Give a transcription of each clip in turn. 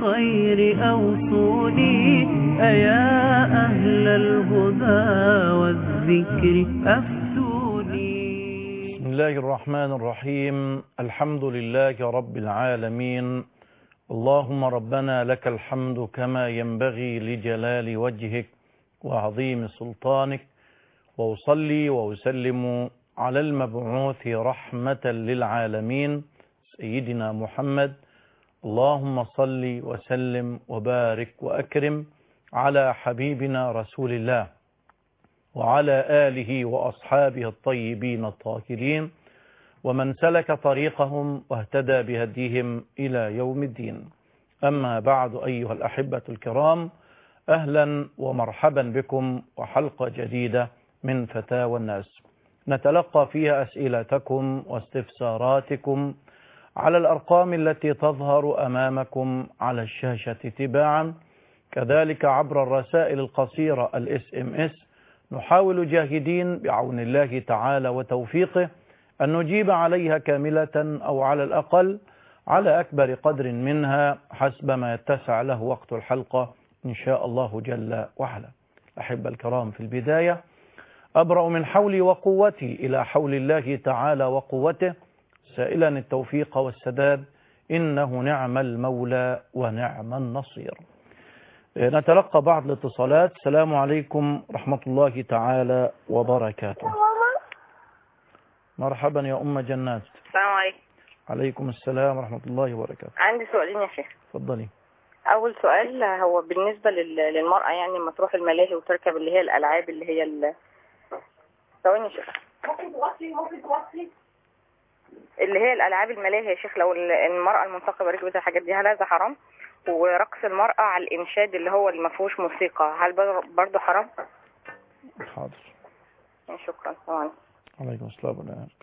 بالخير أوصوني أيا أهل الهدى والذكر أفتوني. بسم الله الرحمن الرحيم. الحمد لله رب العالمين. اللهم ربنا لك الحمد كما ينبغي لجلال وجهك وعظيم سلطانك، وأصلي وأسلم على المبعوث رحمة للعالمين سيدنا محمد. اللهم صل وسلم وبارك وأكرم على حبيبنا رسول الله وعلى آله وأصحابه الطيبين الطاهرين ومن سلك طريقهم واهتدى بهديهم إلى يوم الدين. أما بعد أيها الأحبة الكرام، أهلا ومرحبا بكم وحلقة جديدة من فتاوى الناس نتلقى فيها أسئلتكم واستفساراتكم على الأرقام التي تظهر أمامكم على الشاشة تباعا، كذلك عبر الرسائل القصيرة SMS. نحاول جاهدين بعون الله تعالى وتوفيقه أن نجيب عليها كاملة أو على الأقل على أكبر قدر منها حسب ما يتسع له وقت الحلقة إن شاء الله جل وعلا. أحب الكرام، في البداية أبرأ من حولي وقوتي إلى حول الله تعالى وقوته، سائلا التوفيق والسداد، إنه نعم المولى ونعم النصير. نتلقى بعض الاتصالات. السلام عليكم ورحمة الله تعالى وبركاته. مرحبا يا أم جنات. السلام عليكم. عليكم السلام ورحمة الله وبركاته. عندي سؤالين يا شيخ. اتفضلي. أول سؤال هو بالنسبة للمرأة، يعني لما تروح الملاهي وتركب اللي هي الألعاب اللي هي ثواني يا شيخ. ممكن توصلي اللي هي الألعاب الملاهي يا شيخ، لو المرأة المنتقبة ركبت الحاجات دي هل هذا حرام؟ ورقص المرأة على الإنشاد اللي هو اللي ما فيهوش موسيقى هل برضه حرام؟ حاضر. شكرا. ثواني. عليكم السلام ورحمة الله.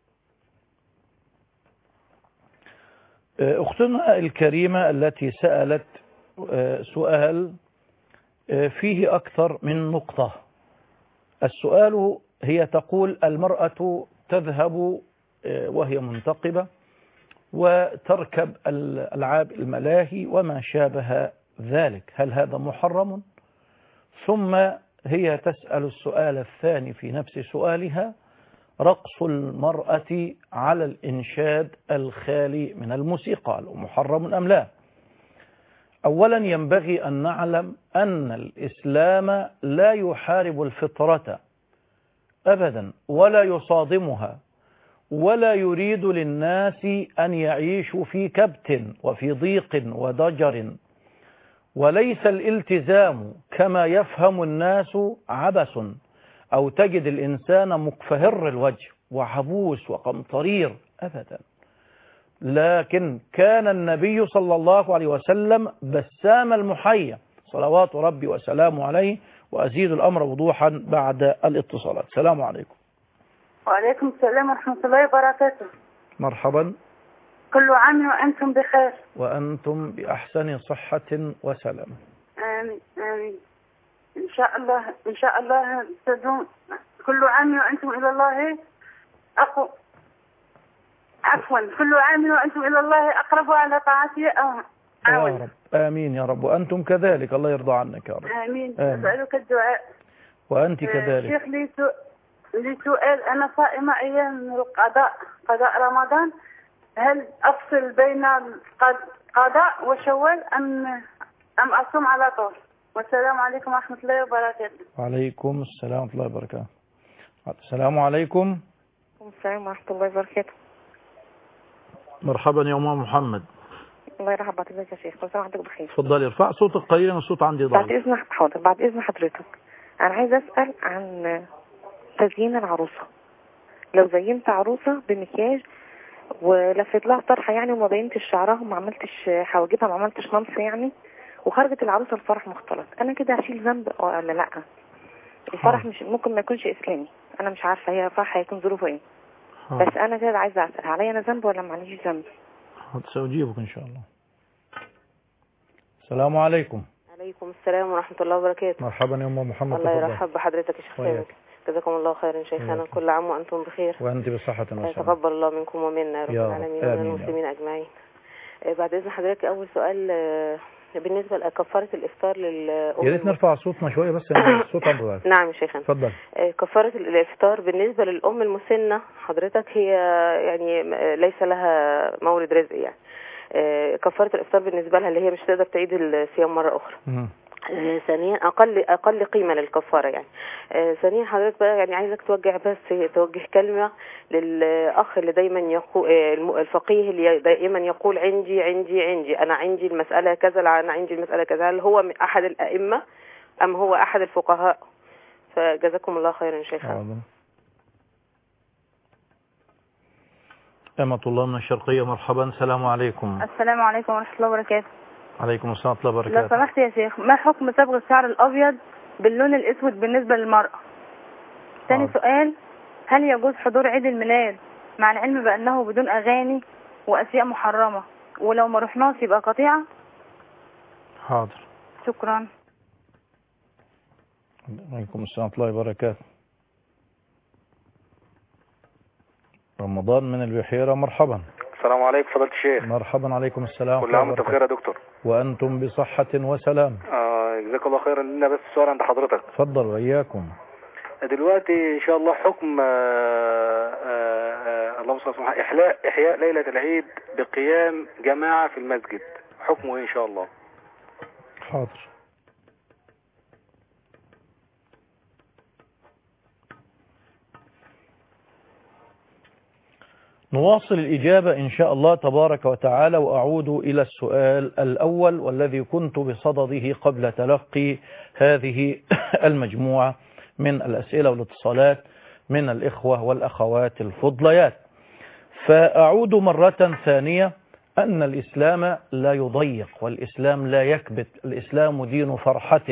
أختنا الكريمة التي سألت سؤال فيه أكثر من نقطة. السؤال هي تقول: المرأة تذهب وهي منتقبة وتركب الألعاب الملاهي وما شابه ذلك، هل هذا محرم؟ ثم هي تسأل السؤال الثاني في نفس سؤالها: رقص المرأة على الإنشاد الخالي من الموسيقى محرم أم لا؟ أولا ينبغي أن نعلم أن الإسلام لا يحارب الفطرة أبدا ولا يصادمها، ولا يريد للناس أن يعيشوا في كبت وفي ضيق وضجر، وليس الالتزام كما يفهم الناس عبث، أو تجد الإنسان مكفهر الوجه وعبوس وقمطرير أبدا. لكن كان النبي صلى الله عليه وسلم بسام المحيا صلوات ربي وسلامه عليه. وأزيد الأمر وضوحا بعد الاتصالات. السلام عليكم. وعليكم السلام ورحمة الله وبركاته. مرحبا. كل عام وأنتم بخير. وأنتم بأحسن صحة وسلامة. آمين آمين. إن شاء الله إن شاء الله تدوم. كل عام وأنتم إلى الله عفوا كل عام وأنتم إلى الله أقرب على طاعته يا رب. آمين يا رب. وأنتم كذلك، الله يرضى عنك يا رب. آمين. أسألك الدعاء. وأنت كذلك. شيخ لي سؤال. أنا صائمة أيام قضاء رمضان، هل أفصل بين القضاء وشوال أم أصوم على طول؟ والسلام عليكم ورحمة الله وبركاته. وعليكم السلام ورحمة الله وبركاته. السلام عليكم. السلام ورحمة الله وبركاته. مرحبا يا أم محمد. الله يرحب بك يا شيخ. كل سنة وحضرتك بخير. اتفضلي. ارفع صوتك قليلا، الصوت عندي ضعيف. بعد إذن حضرتك، أنا عايزة أسأل عن تزيين العروسة. لو زينت عروسة بمكياج ولفت لها طرحة يعني وما بينتش شعرها وما عملتش حواجبها ما عملتش نمص يعني، وخرجت العروسة الفرح مختلط، أنا كده هشيل ذنب ولا لأ؟ الفرح مش ممكن ما يكونش إسلامي، أنا مش عارفة هي فرح هيكون ظروفه إيه. بس أنا كده عايزة أسأل، عليا أنا ذنب ولا معليش ذنب؟ سأجيبك إن شاء الله. السلام عليكم. عليكم السلام ورحمة الله وبركاته. مرحبا يا أم محمد. الله يرحب بحضرتك يا شيخ خالد. جزاكم الله خيرا شيخنا. كل عام وأنتم بخير. وأنت بصحة وسلامة. تقبل الله منكم ومنا يا رب العالمين ومن المسلمين أجمعين. بعد إذن حضرتك أول سؤال بالنسبة لكفارة الإفطار للأم. يا ريت نرفع صوتنا شوية بس الصوت عم. نعم يا شيخنا. اتفضل. كفارة الإفطار بالنسبة للأم المسنة حضرتك هي يعني ليس لها مورد رزق يعني. كفارة الإفطار بالنسبة لها اللي هي مش تقدر تعيد الصيام مرة أخرى. ثانيا أقل قيمة للكفارة يعني. ثانيا حضرتك بقى يعني عايزك توجه كلمة للأخ اللي دايما يقول الفقيه اللي دائما يقول عندي أنا عندي المسألة كذا، أنا عندي المسألة كذا. هل هو من أحد الأئمة أم هو أحد الفقهاء؟ فجزاكم الله خيرا شيخنا. أمة الله من الشرقية، مرحبا. السلام عليكم. السلام عليكم ورحمة الله وبركاته. عليكم السلام ورحمة الله وبركاته. لو سمحت يا شيخ، ما حكم صبغ الشعر الأبيض باللون الأسود بالنسبة للمرأة؟ ثاني سؤال، هل يجوز حضور عيد الميلاد مع العلم بأنه بدون أغاني وأشياء محرمة، ولو ما رحناش يبقى قطيعة؟ حاضر. شكرا. عليكم السلام ورحمة الله وبركاته. رمضان من البحيرة، مرحبا. السلام عليكم فضيلة الشيخ. مرحبا. عليكم السلام. كل عام وانتم بخير يا دكتور. وأنتم بصحة وسلام. جزاك الله خيرا. لنا بس سؤال عند حضرتك. تفضل. وإياكم. دلوقتي إن شاء الله حكم اللهم صل على إحياء ليلة العيد بقيام جماعة في المسجد، حكمه إيه إن شاء الله؟ حاضر. نواصل الإجابة إن شاء الله تبارك وتعالى، وأعود إلى السؤال الأول والذي كنت بصدده قبل تلقي هذه المجموعة من الأسئلة والاتصالات من الإخوة والأخوات الفضليات. فأعود مرة ثانية أن الإسلام لا يضيق، والإسلام لا يكبت، الإسلام دين فرحة،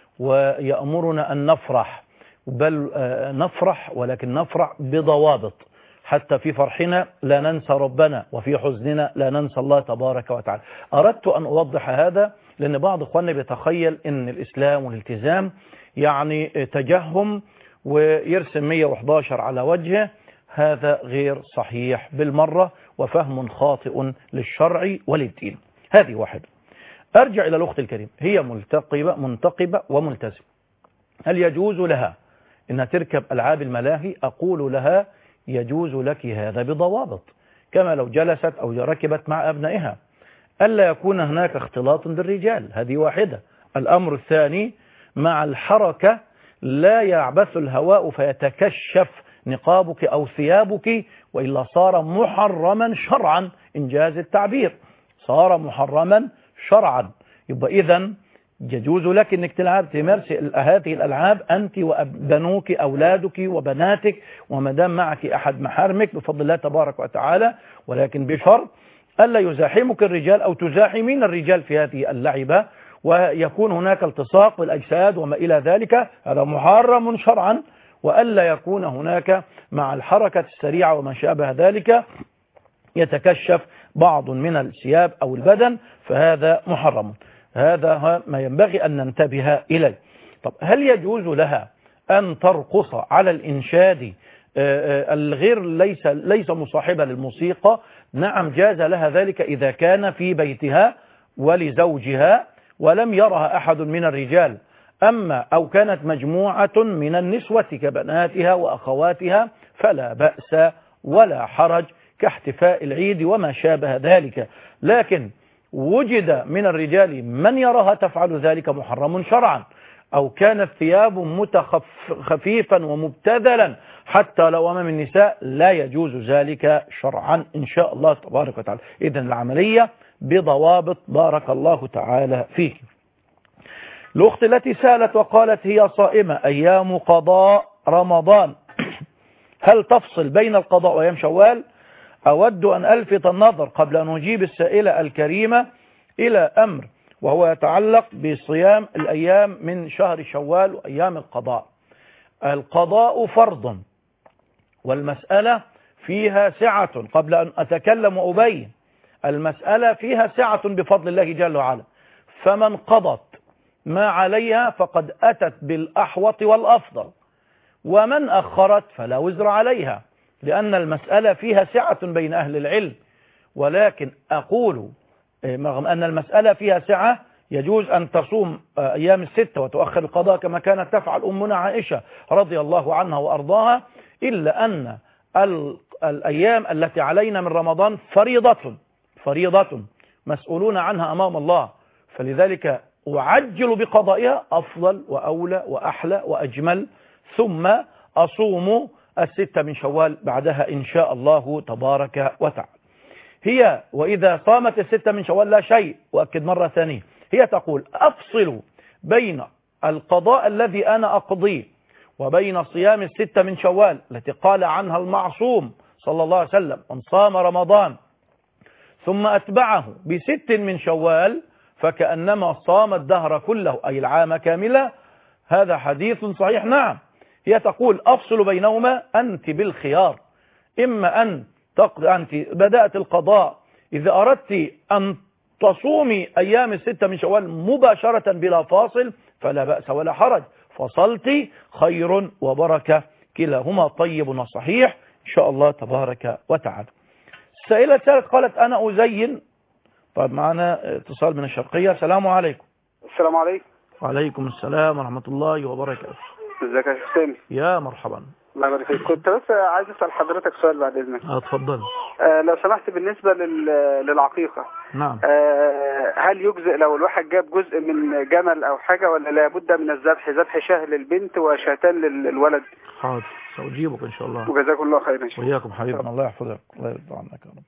ويأمرنا أن نفرح، بل نفرح ولكن نفرح بضوابط، حتى في فرحنا لا ننسى ربنا، وفي حزننا لا ننسى الله تبارك وتعالى. أردت أن أوضح هذا لأن بعض إخواننا بيتخيل أن الإسلام والالتزام يعني تجهم ويرسم 111 على وجهه. هذا غير صحيح بالمرة، وفهم خاطئ للشرع وللدين. هذه واحدة. أرجع إلى الأخت الكريم، هي منتقبة وملتزمة، هل يجوز لها أنها تركب ألعاب الملاهي؟ أقول لها يجوز لك هذا بضوابط، كما لو جلست أو ركبت مع أبنائها، ألا يكون هناك اختلاط بالرجال. هذه واحدة. الأمر الثاني، مع الحركة لا يعبث الهواء فيتكشف نقابك أو ثيابك، وإلا صار محرما شرعا. إنجاز التعبير، صار محرما شرعا. يبقى إذن يجوز لك أنك تمارسي هذه الألعاب أنت وبنوك، أولادك وبناتك، وما دام معك أحد محارمك بفضل الله تبارك وتعالى، ولكن بشرط ألا يزاحمك الرجال أو تزاحمين الرجال في هذه اللعبة، ويكون هناك التصاق بالأجساد وما إلى ذلك، هذا محرم شرعا. وألا يكون هناك مع الحركة السريعة وما شابه ذلك يتكشف بعض من الثياب أو البدن، فهذا محرم. هذا ما ينبغي أن ننتبه إليه. طب هل يجوز لها أن ترقص على الإنشاد الغير ليس مصاحبة للموسيقى؟ نعم، جاز لها ذلك إذا كان في بيتها ولزوجها ولم يرها أحد من الرجال، أما أو كانت مجموعة من النسوة كبناتها وأخواتها فلا بأس ولا حرج، كاحتفاء العيد وما شابه ذلك. لكن وجد من الرجال من يراها تفعل ذلك محرم شرعا، أو كانت ثياب خفيفا ومبتذلا حتى لو أمام النساء، لا يجوز ذلك شرعا إن شاء الله تبارك وتعالى. إذن العملية بضوابط بارك الله تعالى فيك. الأخت التي سألت وقالت هي صائمة أيام قضاء رمضان، هل تفصل بين القضاء وأيام شوال؟ أود أن ألفت النظر قبل أن أجيب السائلة الكريمة إلى أمر، وهو يتعلق بصيام الأيام من شهر شوال وأيام القضاء. القضاء فرض، والمسألة فيها سعة. قبل أن أتكلم وأبين، المسألة فيها سعة بفضل الله جل وعلا، فمن قضت ما عليها فقد أتت بالأحوط والأفضل، ومن أخرت فلا وزر عليها، لأن المسألة فيها سعة بين أهل العلم. ولكن أقول رغم أن المسألة فيها سعة يجوز أن تصوم أيام الستة وتؤخر القضاء كما كانت تفعل أمنا عائشة رضي الله عنها وأرضاها، إلا أن الأيام التي علينا من رمضان فريضة مسؤولون عنها أمام الله، فلذلك أعجل بقضائها أفضل وأولى وأحلى وأجمل، ثم أصوم الستة من شوال بعدها إن شاء الله تبارك وتعالى. هي وإذا صامت الستة من شوال لا شيء، وأكد مرة ثانية، هي تقول أفصل بين القضاء الذي أنا أقضيه وبين صيام الستة من شوال التي قال عنها المعصوم صلى الله عليه وسلم: من صام رمضان ثم أتبعه بست من شوال فكأنما صام الدهر كله، أي العام كاملا. هذا حديث صحيح. نعم، هي تقول أفصل بينهما، أنت بالخيار، إما أن أنت بدأت القضاء إذا أردت أن تصومي أيام الستة من شوال مباشرة بلا فاصل فلا بأس ولا حرج، فصلت خير وبركة، كلاهما طيب وصحيح إن شاء الله تبارك وتعالى. السائلة الثالثة قالت: أنا أزين. طيب معنا اتصال من الشرقية. السلام عليكم. السلام عليكم. وعليكم السلام ورحمة الله وبركاته. ازيك يا شيخ سامي؟ يا مرحبا. الله يبارك فيك. كنت بس عايز اسال حضرتك سؤال بعد اذنك. اتفضل. لو سمحت، بالنسبه للعقيقه. نعم. هل يجزئ لو الواحد جاب جزء من جمل او حاجه، ولا لابد من الذبح، ذبح شاه للبنت وشاتان للولد؟ حاضر، سأجيبك ان شاء الله. وجزاكم الله خيرا. وإياكم حبيبنا، الله يحفظك، الله يرضى عنك يا رب.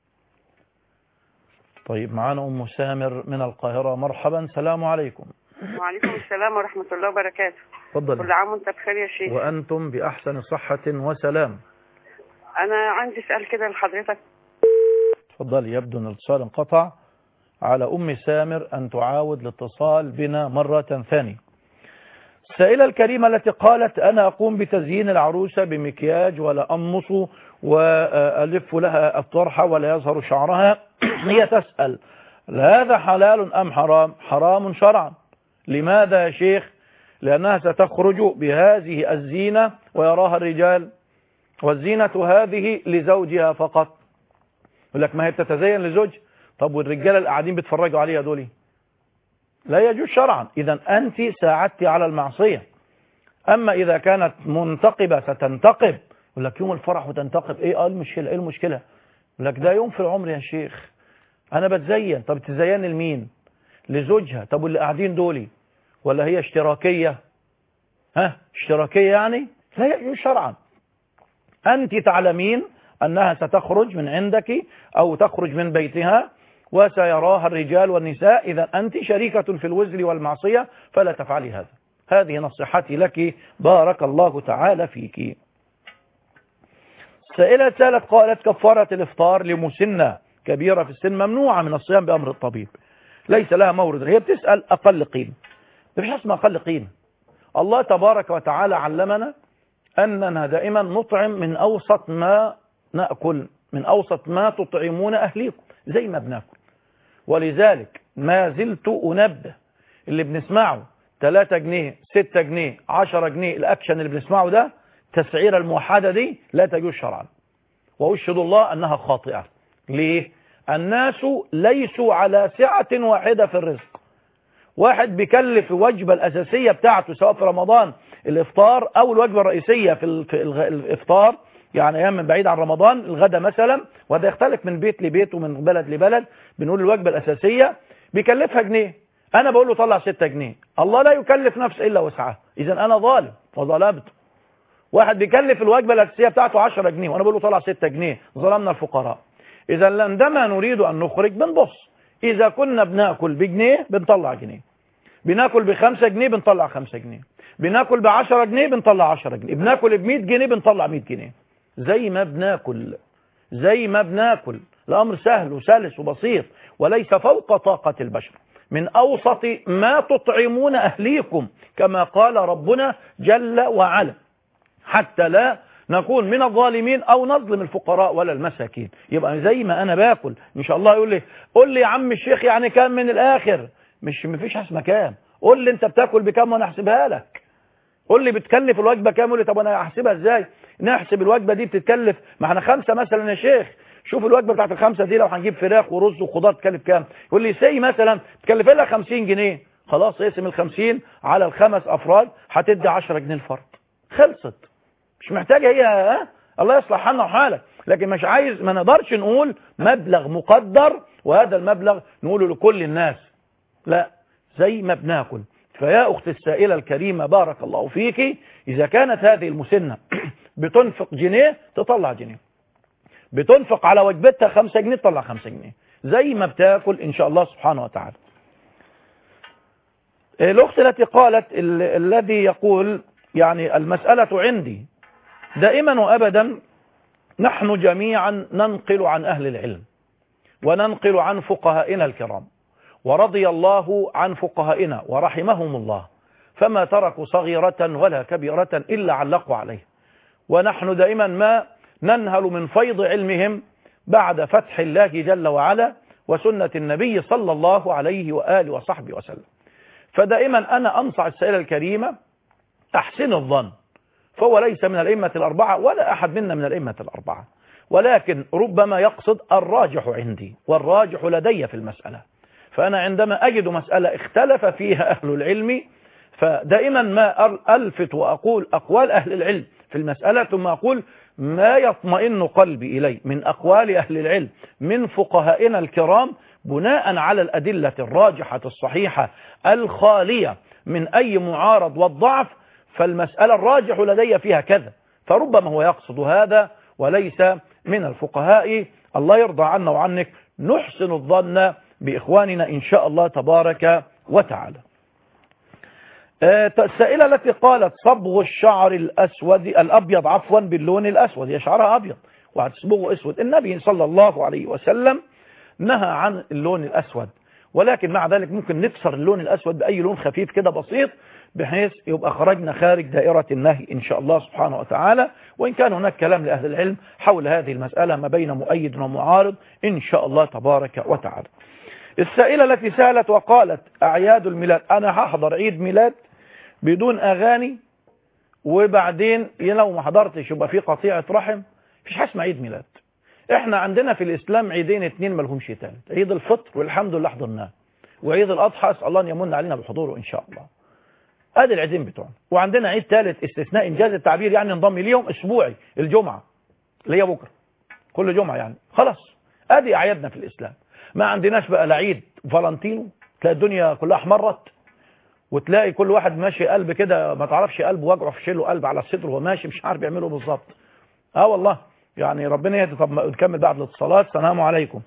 طيب معانا أم سامر من القاهرة. مرحبا. السلام عليكم. وعليكم السلام ورحمة الله وبركاته. تفضل. كل عام وانت بخير يا شيخ. وأنتم بأحسن صحة وسلام. أنا عندي سؤال كده لحضرتك. تفضل. يبدو أن الاتصال انقطع. على أم سامر أن تعاود الاتصال بنا مرة ثانية. السائلة الكريمة التي قالت: أنا أقوم بتزيين العروسة بمكياج ولا أمص وألف لها الطرحة ولا يظهر شعرها، هي تسأل: هذا حلال أم حرام؟ حرام شرعا. لماذا يا شيخ؟ لأنها ستخرج بهذه الزينة ويراها الرجال، والزينة هذه لزوجها فقط. يقول لك: ما هي بتتزين لزوج. طب والرجال اللي قاعدين بيتفرجوا عليها دول؟ لا يجوز شرعا. إذا أنت ساعدت على المعصية. أما إذا كانت منتقبة ستنتقب، يقول لك: يوم الفرح وتنتقب، إيه المشكلة؟ إيه المشكلة؟ يقول لك: ده يوم في العمر يا شيخ، أنا بتزين. طب تزين لمين؟ لزوجها. طب واللي قاعدين دولي ولا هي اشتراكية؟ اشتراكية يعني؟ لا يجوز شرعا. أنت تعلمين أنها ستخرج من عندك أو تخرج من بيتها وسيراها الرجال والنساء، إذا أنت شريكة في الوزر والمعصية، فلا تفعلي هذا. هذه نصيحتي لك، بارك الله تعالى فيك. السائلة الثالثة قالت: كفارة الإفطار لمسنة كبيرة في السن ممنوعة من الصيام بأمر الطبيب، ليس لها مورد. هي بتسأل أقل قيمة. مفيش اسمه أقل قيمة. الله تبارك وتعالى علمنا أننا دائما نطعم من أوسط ما نأكل، من أوسط ما تطعمون أهليكم، زي ما بناكل. ولذلك ما زلت أنبه اللي بنسمعه 3 جنيه 6 جنيه 10 جنيه الأكشن اللي بنسمعه ده، تسعير الموحدة دي لا تجوز شرعا، وأشهد الله أنها خاطئة. ليه؟ الناس ليسوا على سعة واحدة في الرزق. واحد بيكلف الوجبة الأساسية بتاعته سواء في رمضان الإفطار أو الوجبة الرئيسية في الإفطار، يعني أيام من بعيد عن رمضان الغدا مثلا، وهذا يختلف من بيت لبيت ومن بلد لبلد. بنقول الوجبة الأساسية بيكلفها جنيه، أنا بقول له طلع 6 جنيه. الله لا يكلف نفس إلا وسعها، إذا أنا ظالم وظلمت. واحد بيكلف الوجبة الأساسية بتاعته 10 جنيه وأنا بقول له طلع 6 جنيه، ظلمنا الفقراء. إذا عندما نريد أن نخرج بنبص، إذا كنا بناكل بجنيه بنطلع جنيه، بناكل ب5 جنيه بنطلع 5 جنيه، بناكل ب10 جنيه بنطلع 10 جنيه، بناكل ب100 جنيه بنطلع 100 جنيه، زي ما بناكل زي ما بناكل. الأمر سهل وسلس وبسيط وليس فوق طاقة البشر. من أوسط ما تطعمون أهليكم كما قال ربنا جل وعلا، حتى لا نكون من الظالمين أو نظلم الفقراء ولا المساكين. يبقى زي ما أنا باكل إن شاء الله يقول لي: قول لي يا عم الشيخ يعني كام من الآخر؟ مفيش حسمة كام. قول لي أنت بتاكل بكام وأنا أحسبها لك. قول لي بتكلف الوجبة كام؟ قول لي طب أنا أحسبها إزاي؟ نحسب الوجبة دي بتتكلف، ما احنا 5 مثلا يا شيخ، شوف الوجبه بتاعت الخمسه دي لو هنجيب فراخ ورز وخضار تكلف كام؟ يقول لي سي مثلا تكلف لها 50 جنيه. خلاص اقسم ال 50 على ال5 افراد هتدي 10 جنيه الفرد. خلصت. مش محتاجه هي الله يصلح حالنا وحالك. لكن مش عايز، ما نقدرش نقول مبلغ مقدر وهذا المبلغ نقوله لكل الناس، لا، زي ما بناكل. فيا أخت السائلة الكريمة بارك الله فيك، إذا كانت هذه المسنة بتنفق جنيه تطلع جنيه، بتنفق على وجبتها 5 جنيه تطلع 5 جنيه، زي ما بتاكل إن شاء الله سبحانه وتعالى. الأخت التي قالت الذي يقول يعني المسألة عندي دائما وأبدا، نحن جميعا ننقل عن أهل العلم وننقل عن فقهائنا الكرام، ورضي الله عن فقهائنا ورحمهم الله، فما تركوا صغيرة ولا كبيرة إلا علقوا عليه، ونحن دائما ما ننهل من فيض علمهم بعد فتح الله جل وعلا وسنة النبي صلى الله عليه وآله وصحبه وسلم. فدائما أنا أنصح السائلة الكريمة أحسن الظن، فهو ليس من الأئمة الأربعة ولا أحد منا من الأئمة الأربعة، ولكن ربما يقصد الراجح عندي والراجح لدي في المسألة. فأنا عندما أجد مسألة اختلف فيها أهل العلم فدائما ما ألفت وأقول أقوال أهل العلم في المسألة، ثم أقول ما يطمئن قلبي إليه من أقوال أهل العلم من فقهائنا الكرام بناء على الأدلة الراجحة الصحيحة الخالية من أي معارض والضعف، فالمسألة الراجح لدي فيها كذا، فربما هو يقصد هذا وليس من الفقهاء. الله يرضى عنا وعنك، نحسن الظن بإخواننا إن شاء الله تبارك وتعالى. السائلة التي قالت صبغ الشعر الأبيض عفوا باللون الأسود، هي شعرها أبيض وهتصبغه أسود. النبي صلى الله عليه وسلم نهى عن اللون الأسود، ولكن مع ذلك ممكن نكسر اللون الأسود بأي لون خفيف كده بسيط بحيث يبقى خرجنا خارج دائرة النهي إن شاء الله سبحانه وتعالى. وإن كان هناك كلام لأهل العلم حول هذه المسألة ما بين مؤيد ومعارض إن شاء الله تبارك وتعالى. السائلة التي سألت وقالت أعياد الميلاد، أنا هحضر عيد ميلاد بدون أغاني وبعدين لو ما حضرتش يبقى في قطيعة رحم، مفيش حاجة اسمها عيد ميلاد. احنا عندنا في الإسلام عيدين اتنين ما لهمش تالت، عيد الفطر والحمد لله حضرناه، وعيد الأضحى أسأل الله أن يمن علينا بحضوره إن شاء الله. ادي العيدين بتوعنا. وعندنا عيد ثالث استثناء انجاز التعبير يعني انضم ليهم اسبوعي، الجمعة اللي هي بكره، كل جمعة يعني. خلاص ادي اعيادنا في الاسلام. ما عندناش بقى لا عيد فالنتينو، تلاقي الدنيا كلها احمرت وتلاقي كل واحد ماشي قلب كده ما تعرفش قلبه وجعه في شيله قلب على الصدر وهو ماشي مش عارف يعمله بالظبط. والله يعني ربنا يهدي. طب نكمل بعد الاتصالات. السلام عليكم.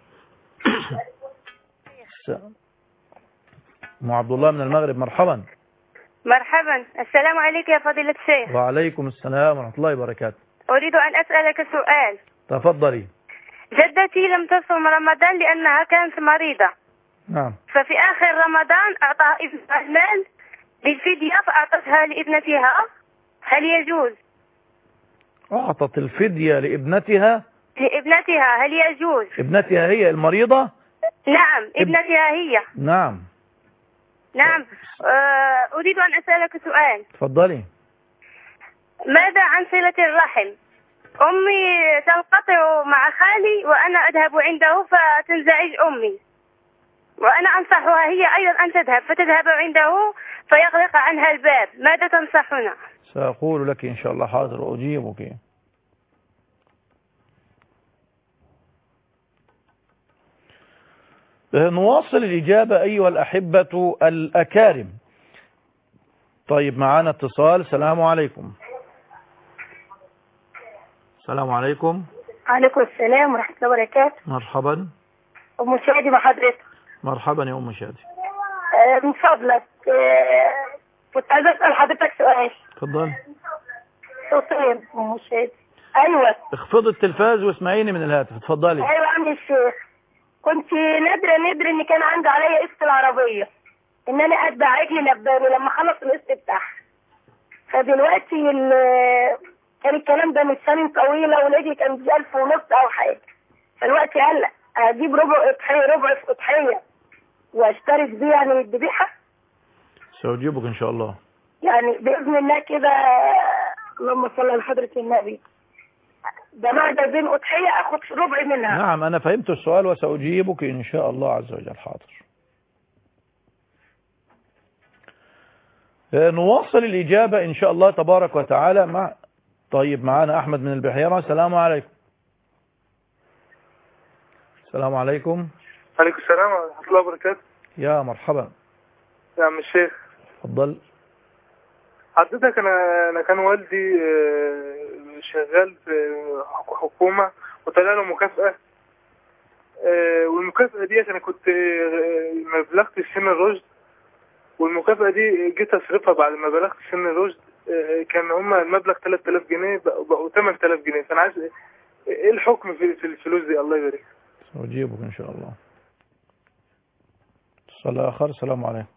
ام عبد الله من المغرب، مرحبا. مرحبا، السلام عليك يا فضيلة الشيخ. وعليكم السلام ورحمة الله وبركاته. أريد أن أسألك سؤال. تفضلي. جدتي لم تصم رمضان لأنها كانت مريضة. نعم. ففي آخر رمضان أعطاها ابنها المال للفدية فأعطتها لابنتها، هل يجوز؟ أعطت الفدية لابنتها؟ لابنتها هل يجوز؟ ابنتها هي المريضة؟ نعم ابنتها هي. نعم. نعم. أريد أن أسألك سؤال. تفضلي. ماذا عن صلة الرحم؟ أمي تنقطع مع خالي وأنا أذهب عنده فتنزعج أمي، وأنا أنصحها هي أيضا أن تذهب فتذهب عنده فيغلق عنها الباب، ماذا تنصحنا؟ سأقول لك إن شاء الله. حاضر وأجيبك. نواصل الإجابة أيها الأحبة الأكارم. طيب معانا اتصال. السلام عليكم. السلام عليكم. عليكم السلام ورحمة الله وبركاته. مرحبا. أم شادي مع حضرتك. مرحبا يا أم شادي. من فضلك كنت عايزة أسأل حضرتك سؤال. تفضل. صوتين أم شادي. أيوة. اخفض التلفاز واسمعيني من الهاتف. تفضلي. أيوة عم الشيخ، كنت نادرة إن كان عندي عليا قسط العربية إن أنا أتبع عجلي لباني لما خلص القسط بتاعها. فدلوقتي كان الكلام ده من سنين طويلة ولادي كان ب 1500 أو حاجة. فالوقت هلا أجيب ربع في أضحية وأشترك بيه يعني الذبيحة. سأجيبك إن شاء الله. يعني بإذن الله كده، اللهم صل على حضرة النبي، جماعة بين أضحية أخد ربع منها. نعم أنا فهمت السؤال وسأجيبك إن شاء الله عز وجل. حاضر. نواصل الإجابة إن شاء الله تبارك وتعالى طيب معنا أحمد من البحيرة. السلام عليكم. السلام عليكم. عليكم السلام ورحمة الله وبركاته. يا مرحبا يا عم الشيخ. اتفضل. حضرتك أنا كان والدي شغال في حكومة وطلع له مكافأة، والمكافأة دي أنا كنت ما بلغت سن الرشد، والمكافأة دي جيت أصرفها بعد ما بلغت سن الرشد. كان هما المبلغ 3000 جنيه بقوا 8000 جنيه. فأنا عايز إيه الحكم في الفلوس دي؟ الله يبارك. سأجيبك إن شاء الله. اتصال آخر. السلام عليكم.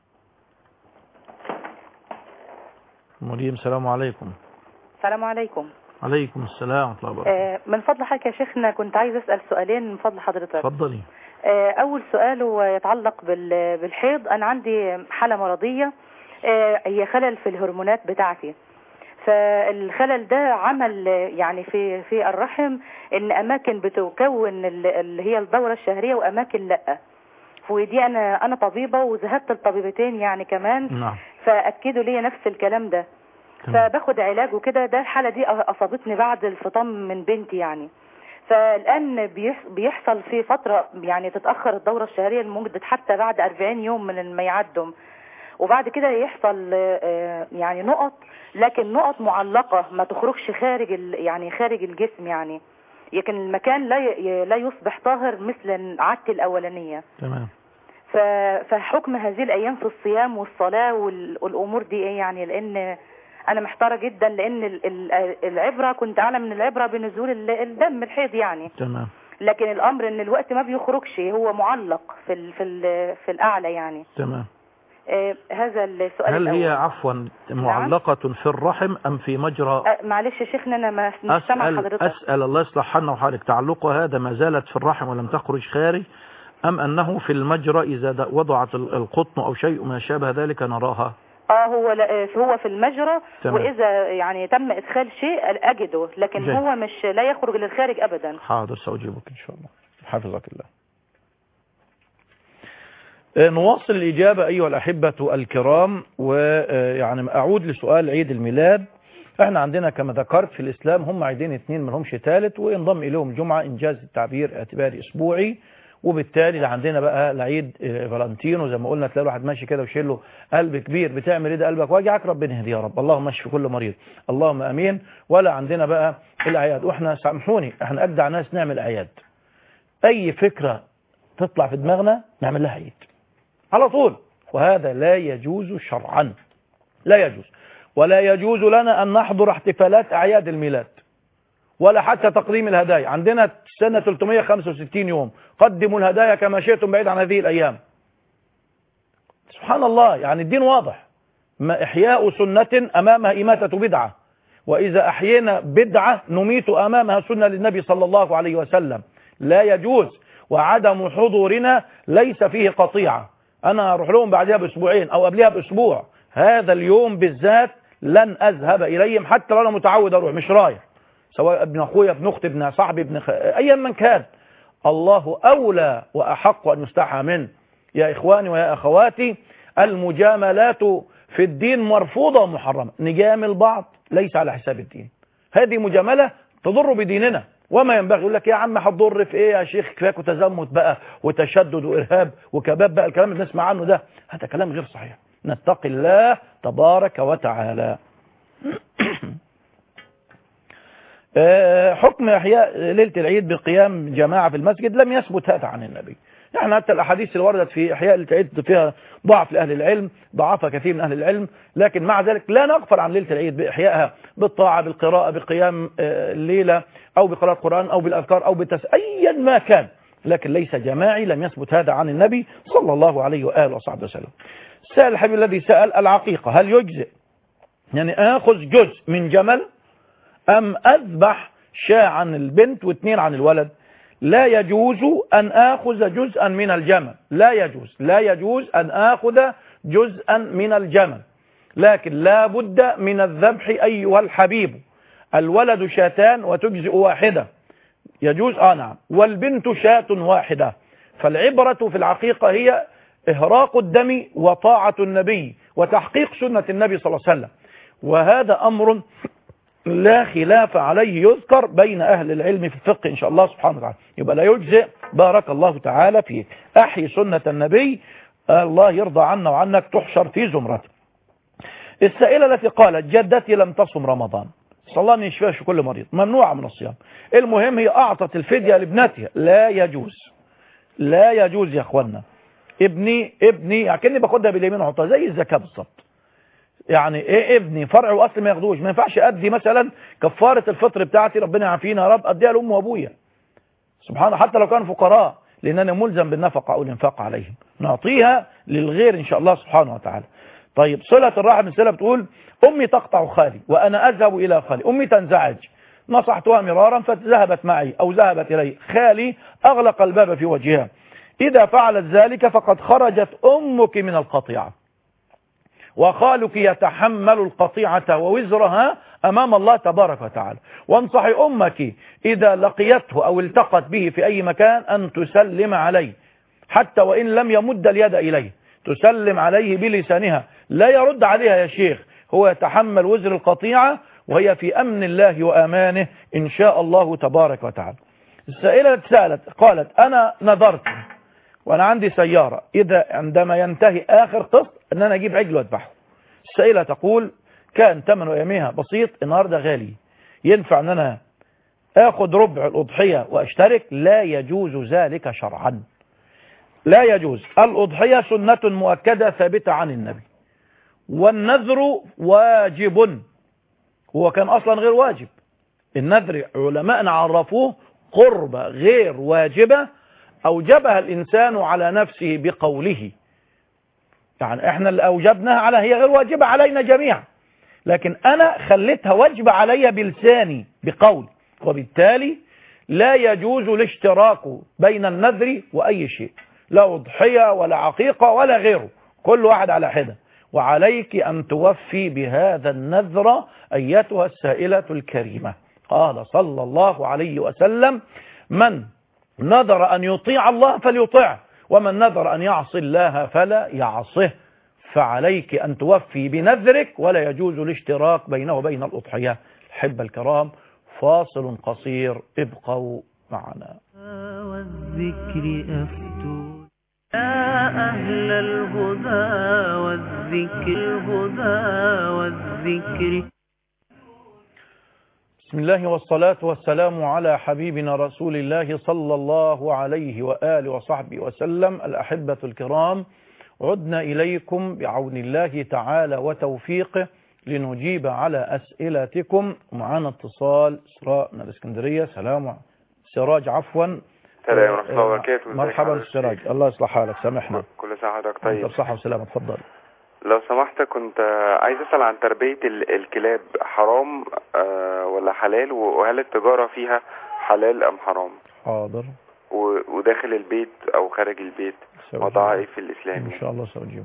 مريم. السلام عليكم. السلام عليكم. عليكم السلام ورحمة الله وبركاته. من فضل حضرتك يا شيخنا كنت عايز أسأل سؤالين من فضل حضرتك. اتفضلي. أول سؤال هو يتعلق بالحيض. أنا عندي حالة مرضية هي خلل في الهرمونات بتاعتي، فالخلل ده عمل يعني في الرحم ان اماكن بتكون اللي هي الدورة الشهرية واماكن لا. ودي انا طبيبة وذهبت الطبيبتين يعني كمان. نعم. فاكدوا لي نفس الكلام ده. فباخد علاج وكده. ده الحالة دي اصابتني بعد الفطام من بنتي يعني. فالآن بيحصل في فترة يعني تتأخر الدورة الشهرية لمدة حتى بعد 40 يوم من ما يعدهم، وبعد كده يحصل يعني نقط، لكن نقط معلقة ما تخرجش خارج الجسم يعني، لكن المكان لا يصبح طاهر مثل عادتي الأولانية. تمام. فحكم هذه الأيام في الصيام والصلاة والأمور دي ايه يعني؟ لأن أنا محتارة جدا، لأن العبرة كنت أعلم من العبرة بنزول الدم الحيض يعني. تمام. لكن الأمر إن الوقت ما بيخرجش، هو معلق في الأعلى يعني. تمام. هذا السؤال هل الأول. هي عفوا معلقة في الرحم أم في مجرى؟ معلش يا شيخنا أنا مش سامع حضرتك. أسأل الله يصلح حالنا وحالك، تعلقها هذا ما زالت في الرحم ولم تخرج خارج، أم أنه في المجرى إذا وضعت القطن أو شيء ما شابه ذلك نراها؟ هو في المجرى. تمام. وإذا يعني تم إدخال شيء أجده، لكن جاي. هو مش لا يخرج للخارج أبدا. حاضر سأجيبك إن شاء الله. حفظك الله. نواصل الإجابة أيها الأحبة الكرام، ويعني أعود لسؤال عيد الميلاد. احنا عندنا كما ذكرت في الإسلام هم عيدين اثنين منهمش ثالث، وينضم إليهم جمعة إنجاز التعبير اعتباري أسبوعي، وبالتالي عندنا بقى العيد فالنتينو زي ما قلنا. تلاقي واحد ماشي كده وشيل له قلب كبير، بتعمل ايه ده قلبك واجعك؟ ربنا يهديه يا رب، اللهم اشفي كل مريض، اللهم امين. ولا عندنا بقى الاعياد، واحنا سامحوني احنا اجدع ناس نعمل اعياد. اي فكرة تطلع في دماغنا نعمل لها عيد على طول، وهذا لا يجوز شرعا، لا يجوز. ولا يجوز لنا أن نحضر احتفالات أعياد الميلاد ولا حتى تقديم الهدايا. عندنا سنة 365 يوم، قدموا الهدايا كما شئتم بعيد عن هذه الأيام. سبحان الله، يعني الدين واضح. ما إحياء سنة أمامها إماتة بدعة، وإذا أحيينا بدعة نميت أمامها سنة للنبي صلى الله عليه وسلم. لا يجوز، وعدم حضورنا ليس فيه قطيعة. أنا أروح لهم بعدها بأسبوعين أو قبلها بأسبوع، هذا اليوم بالذات لن أذهب إليهم حتى لو أنا متعود أروح، مش رايح، سواء ابن أخويا ابن أختي ابن صاحبي أيا من كان. الله أولى وأحق أن يستحى منه. يا إخواني ويا أخواتي، المجاملات في الدين مرفوضة ومحرمة. نجامل بعض ليس على حساب الدين، هذه مجاملة تضر بديننا وما ينبغي. يقول لك يا عم هتضر في ايه يا شيخ؟ كفاك وتزمت بقى وتشدد وارهاب وكباب بقى، الكلام اللي نسمع عنه ده هذا كلام غير صحيح. نتقي الله تبارك وتعالى. حكم احياء ليله العيد بقيام جماعه في المسجد لم يثبت هذا عن النبي. يعني حتى الاحاديث اللي وردت في احياء ليله العيد فيها ضعف لاهل العلم، ضعفها كثير من اهل العلم، لكن مع ذلك لا نغفل عن ليله العيد باحيائها بالطاعه، بالقراءه، بقيام الليله، او بقراءه القران، او بالاذكار، او ايا ما كان، لكن ليس جماعي. لم يثبت هذا عن النبي صلى الله عليه واله وصحبه وسلم. سأل الحبيب الذي سأل العقيقه هل يجزئ يعني اخذ جزء من جمل ام اذبح شاة عن البنت واثنين عن الولد؟ لا يجوز أن آخذ جزءا من الجمل، لا يجوز، لا يجوز أن آخذ جزءا من الجمل، لكن لا بد من الذبح أيها الحبيب. الولد شاتان وتجزئ واحدة يجوز نعم، والبنت شاة واحدة. فالعبرة في الحقيقة هي إهراق الدم وطاعة النبي وتحقيق سنة النبي صلى الله عليه وسلم، وهذا أمر لا خلاف عليه يذكر بين أهل العلم في الفقه إن شاء الله سبحانه وتعالى. يبقى لا يجزئ، بارك الله تعالى فيك، أحيي سنة النبي، الله يرضى عنا وعنك، تحشر في زمرته. السائلة التي قالت جدتي لم تصم رمضان، صلى الله أن يشفيها كل مريض، ممنوعة من الصيام. المهم هي أعطت الفدية لابنتها، لا يجوز، لا يجوز يا أخوانا. ابني يعني كأني باخدها باليمين وحطها زي الزكاة بالظبط. يعني ايه ابني فرع واصل ما ياخدوش، ما ينفعش ادي مثلا كفاره الفطر بتاعتي ربنا يعافينا يا رب اديها لامي وابويا سبحان الله، حتى لو كانوا فقراء، لان انا ملزم بالنفقه او الانفاق عليهم، نعطيها للغير ان شاء الله سبحانه وتعالى. طيب صله الرحم، السيده بتقول امي تقطع خالي وانا اذهب الى خالي، امي تنزعج، نصحتها مرارا فذهبت معي او ذهبت الي، خالي اغلق الباب في وجهها، اذا فعلت ذلك فقد خرجت امك من القطيعه، وخالك يتحمل القطيعة ووزرها أمام الله تبارك وتعالى. وانصحي أمك إذا لقيته أو التقت به في أي مكان أن تسلم عليه، حتى وإن لم يمد اليد إليه، تسلم عليه بلسانها، لا يرد عليها يا شيخ، هو يتحمل وزر القطيعة وهي في أمن الله وأمانه إن شاء الله تبارك وتعالى. السائلة سألت قالت أنا نذرت وأنا عندي سيارة، إذا عندما ينتهي آخر قسط أن أنا أجيب عجل وأذبحه. السائلة تقول كان ثمن أيامها بسيط، النهاردة غالي، ينفع أن أنا آخذ ربع الأضحية وأشترك؟ لا يجوز ذلك شرعا، لا يجوز. الأضحية سنة مؤكدة ثابتة عن النبي، والنذر واجب، هو كان أصلا غير واجب. النذر علماء عرفوه قربة غير واجبة أوجبها الإنسان على نفسه بقوله، يعني احنا اللي أوجبناها على، هي غير واجبة علينا جميعا، لكن أنا خليتها واجبة علي بلساني بقول، وبالتالي لا يجوز الاشتراك بين النذر وأي شيء، لا أضحية ولا عقيقة ولا غيره، كل واحد على حدة. وعليك أن توفي بهذا النذر أيتها السائلة الكريمة. قال صلى الله عليه وسلم من نذر أن يطيع الله فليطيعه، ومن نذر أن يعصي الله فلا يعصه. فعليك أن توفي بنذرك، ولا يجوز الاشتراك بينه وبين الأضحية. الحب الكرام، فاصل قصير، ابقوا معنا. والذكر أفتون يا أهل الهدى والذكر. بسم الله والصلاة والسلام على حبيبنا رسول الله صلى الله عليه وآله وصحبه وسلم. الأحبة الكرام، عدنا إليكم بعون الله تعالى وتوفيقه لنجيب على أسئلتكم. ومعنا اتصال إسراء من الإسكندرية. سلام سراج، عفوا. السلام ورحمة الله وبركاته. مرحبا سراج، الله يصلح حالك، سامحنا. كل سنة وحضرتك طيب. بصحة وسلامة، اتفضل. لو سمحت كنت عايز أسأل عن تربية الكلاب، حرام ولا حلال؟ وهل التجارة فيها حلال أم حرام؟ حاضر. وداخل البيت أو خارج البيت وضعها إيه في الإسلام؟ إن شاء الله سأجيب.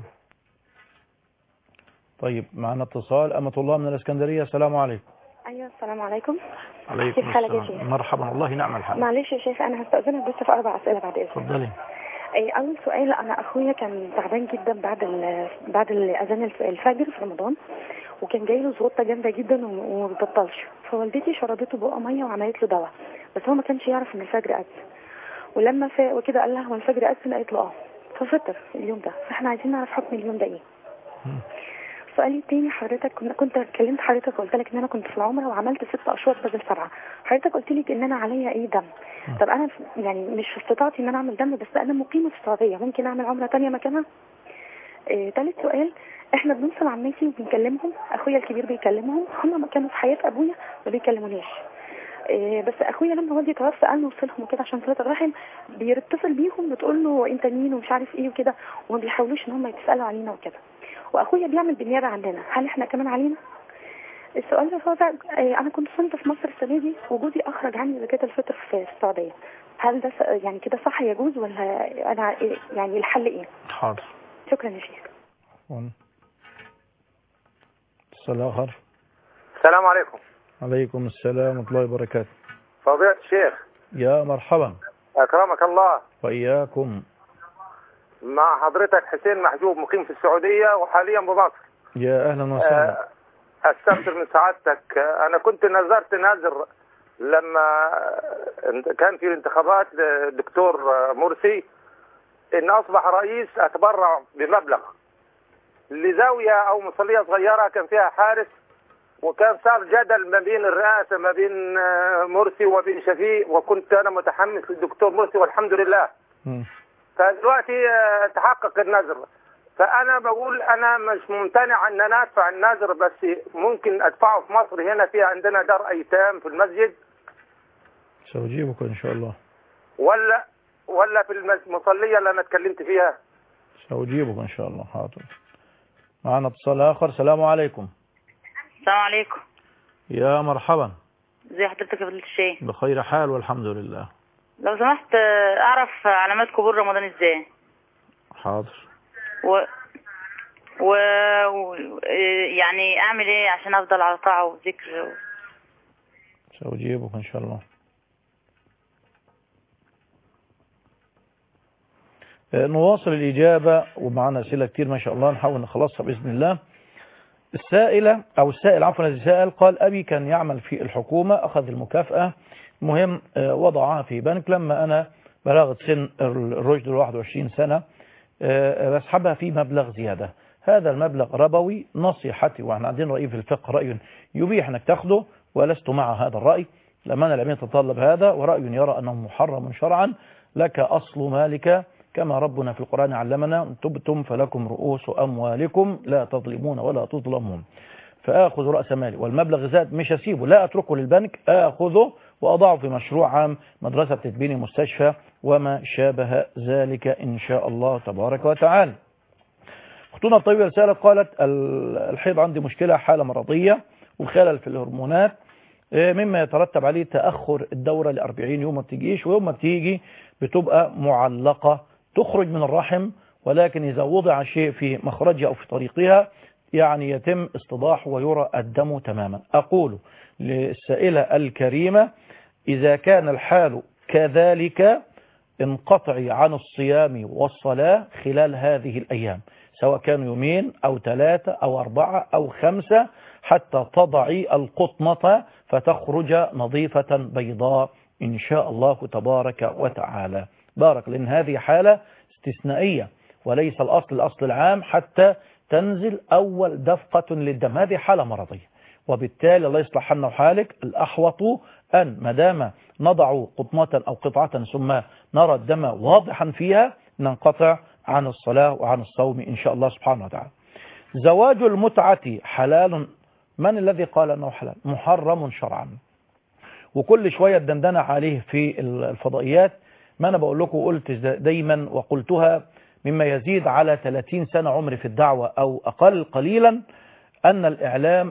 طيب معنا اتصال أمة الله من الإسكندرية. السلام عليكم. أيوة السلام عليكم. عليكم كيف حالك يا شيخ؟ مرحبا، والله نعم الحال. معلش يا شيخ أنا هستأذنك بس في 4 أسئلة بعد إذنك. اتفضلي. أول سؤال، أنا أخويا كان تعبان جدا بعد الأذان الفجر في رمضان، وكان جاي له زغطة جامدة جدا وما بيبطلش، فوالدتي شربته بقى مية وعملت له دواء، بس هو ما كانش يعرف إن الفجر أذن، ولما فاق وكده قال لها هو الفجر أذن، قالت له ففطر اليوم ده، فاحنا عايزين نعرف حكم اليوم ده إيه. سؤالي التاني، حضرتك كنت كلمت حضرتك وقلت لك ان انا كنت في العمره وعملت 6 اشواط بدل 7، حضرتك قلت لي ان انا عليا ايه دم. طب انا يعني مش في استطاعتي ان انا اعمل دم، بس انا مقيمه في السعوديه، ممكن اعمل عمره تانية مكانها؟ ثالث سؤال، احنا بنوصل عماتي وبنكلمهم، اخويا الكبير بيكلمهم، هم كانوا في حياه ابويا ما بيكلمونيش، بس اخويا لما والدي توفى قال نوصلهم وكده عشان صله الرحم، بيتصل بيهم بتقول له انت مين ومش عارف ايه وكده، وما بيحاولوش ان هم يتسالوا علينا وكده، واخويا بيعمل بالنيابه عندنا، هل احنا كمان علينا؟ السؤال الرابع، انا كنت صمت في مصر السنه دي وجوزي اخرج عني زكاه الفطر في السعوديه، هل ده يعني كده صح يجوز ولا انا يعني الحل ايه؟ حاضر. شكرا يا شيخ. السلام عليكم. السلام عليكم. عليكم السلام ورحمة الله وبركاته. فضيلة الشيخ. يا مرحبا. أكرمك الله. وإياكم. مع حضرتك حسين محجوب مقيم في السعودية وحاليا بمصر. يا أهلا وسهلا. أستفسر من سعادتك، أنا كنت نذرت نذر لما كان في الانتخابات الدكتور مرسي إن أصبح رئيس أتبرع بمبلغ لزاوية أو مصلية صغيرة كان فيها حارس، وكان صار جدل ما بين الرئاسة ما بين مرسي وبين شفيق، وكنت أنا متحمس للدكتور مرسي والحمد لله. فدلوقتي تحقق النذر، فأنا بقول أنا مش ممتنع أن أنا أدفع النذر، بس ممكن أدفعه في مصر. هنا في عندنا دار أيتام في المسجد، سأجيبك إن شاء الله. ولا في المصلية اللي أنا اتكلمت فيها. سأجيبك إن شاء الله. حاضر. معنا اتصال آخر. السلام عليكم. السلام عليكم. يا مرحبا. ازي حضرتك يا فضيلة الشيخ؟ بخير حال والحمد لله. لو سمحت أعرف علامات قبول رمضان ازاي؟ حاضر. يعني أعمل ايه عشان أفضل على طاعة وذكر؟ سأجيبك إن شاء الله. نواصل الإجابة ومعنا أسئلة كتير ما شاء الله، نحاول نخلصها بإذن الله. السائل عفوا الذي سأل قال أبي كان يعمل في الحكومة، أخذ المكافأة، مهم وضعها في بنك. لما أنا بلغت سن الرشد 21 سنة بسحبها في مبلغ زيادة، هذا المبلغ ربوي. نصيحتي، واحنا عندنا رأي في الفقه رأي يبيح أنك تاخده ولست مع هذا الرأي، لما العلمية تتطلب هذا، ورأي يرى أنه محرم شرعا. لك أصل مالك كما ربنا في القرآن علمنا، تبتم فلكم رؤوس أموالكم لا تظلمون ولا تظلمون. فآخذ رأس مالي والمبلغ زاد مش هسيبه، لا أتركه للبنك، آخذه وأضعه في مشروع عام، مدرسة بتتبني، مستشفى وما شابه ذلك إن شاء الله تبارك وتعالى. أختنا الطيبة رسالة قالت الحيض عندي مشكلة، حالة مرضية وخلل في الهرمونات مما يترتب عليه تأخر الدورة ل40 يوم ما بتجيش، ويوم ما بتيجي بتبقى معلقة تخرج من الرحم، ولكن إذا وضع شيء في مخرجها أو في طريقها يعني يتم استضاح ويرى الدم تماما. أقول للسائلة الكريمة إذا كان الحال كذلك انقطعي عن الصيام والصلاة خلال هذه الأيام، سواء كانوا يومين أو 3 أو 4 أو 5، حتى تضعي القطنة فتخرج نظيفة بيضاء إن شاء الله تبارك وتعالى. بارك، لأن هذه حالة استثنائية وليس الأصل العام حتى تنزل أول دفقة للدم، هذه حالة مرضية، وبالتالي الله يصلح حالنا وحالك. الأحوط أن مدام نضع قطنة أو قطعة ثم نرى الدم واضحا فيها ننقطع عن الصلاة وعن الصوم إن شاء الله سبحانه وتعالى. زواج المتعة حلال؟ من الذي قال أنه حلال؟ محرم شرعا، وكل شوية دندنة عليه في الفضائيات. ما أنا بقول لكم قلت دايما وقلتها مما يزيد على 30 سنة عمري في الدعوة أو أقل قليلا، أن الإعلام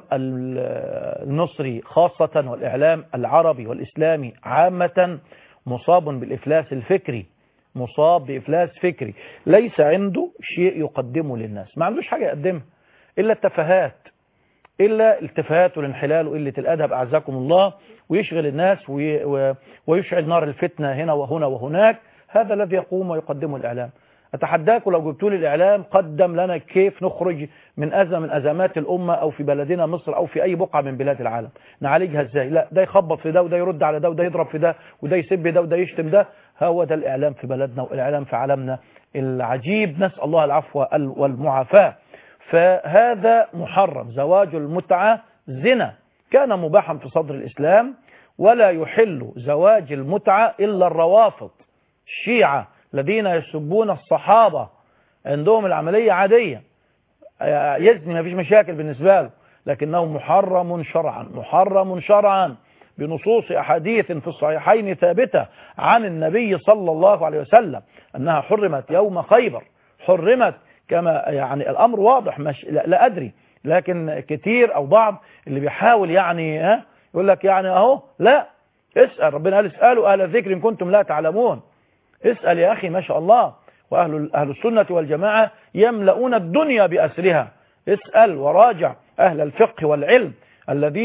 المصري خاصة والإعلام العربي والإسلامي عامة مصاب بالإفلاس الفكري، مصاب بإفلاس فكري، ليس عنده شيء يقدمه للناس، ما عندوش حاجة يقدمها إلا التفاهات، إلا التفاهات والانحلال وقلة الأدب أعزكم الله، ويشغل الناس ويشعل نار الفتنة هنا وهنا وهناك. هذا الذي يقوم ويقدمه الإعلام. أتحداكم لو جبتوا لي الإعلام قدم لنا كيف نخرج من أزمة من أزمات الأمة أو في بلدنا مصر أو في أي بقعة من بلاد العالم نعالجها إزاي؟ لا، ده يخبط في ده وده يرد على ده وده يضرب في ده وده يسب ده وده يشتم ده. هو ده الإعلام في بلدنا والإعلام في عالمنا العجيب، نسأل الله العفو والمعافاة. فهذا محرم. زواج المتعة زنا، كان مباحا في صدر الإسلام، ولا يحل زواج المتعة إلا الروافض الشيعة الذين يسبون الصحابة، عندهم العملية عادية، يزني ما فيش مشاكل بالنسبة له، لكنه محرم شرعا، محرم شرعا بنصوص أحاديث في الصحيحين ثابتة عن النبي صلى الله عليه وسلم أنها حرمت يوم خيبر، حرمت كما يعني الأمر واضح. مش لا أدري، لكن كتير أو بعض اللي بيحاول يعني يقول لك يعني أهو، لا، اسأل، ربنا قال اسألوا أهل الذكر إن كنتم لا تعلمون. اسأل يا أخي، ما شاء الله، وأهل السنة والجماعة يملؤون الدنيا بأسرها. اسأل وراجع أهل الفقه والعلم الذين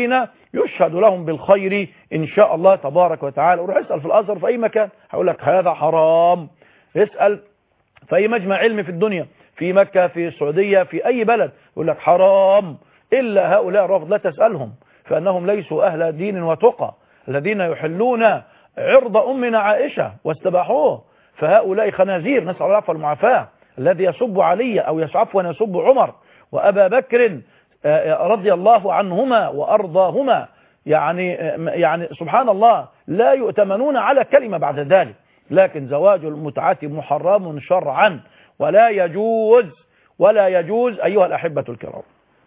يشهد لهم بالخير إن شاء الله تبارك وتعالى. وروح اسأل في الأزهر في أي مكان هيقول لك هذا حرام. اسأل في أي مجمع علمي في الدنيا، في مكة، في السعودية، في أي بلد، يقول لك حرام. إلا هؤلاء الرافض لا تسألهم، فأنهم ليسوا أهل دين وتقى الذين يحلون عرض أمنا عائشة واستباحوه. فهؤلاء خنازير، نسأل الله العفو والمعافاة. الذي يسب علي أو عفوا يسب عمر وأبا بكر رضي الله عنهما وأرضاهما، يعني سبحان الله لا يؤتمنون على كلمة بعد ذلك. لكن زواج المتعة محرم شرعا ولا يجوز أيها الأحبة الكرام.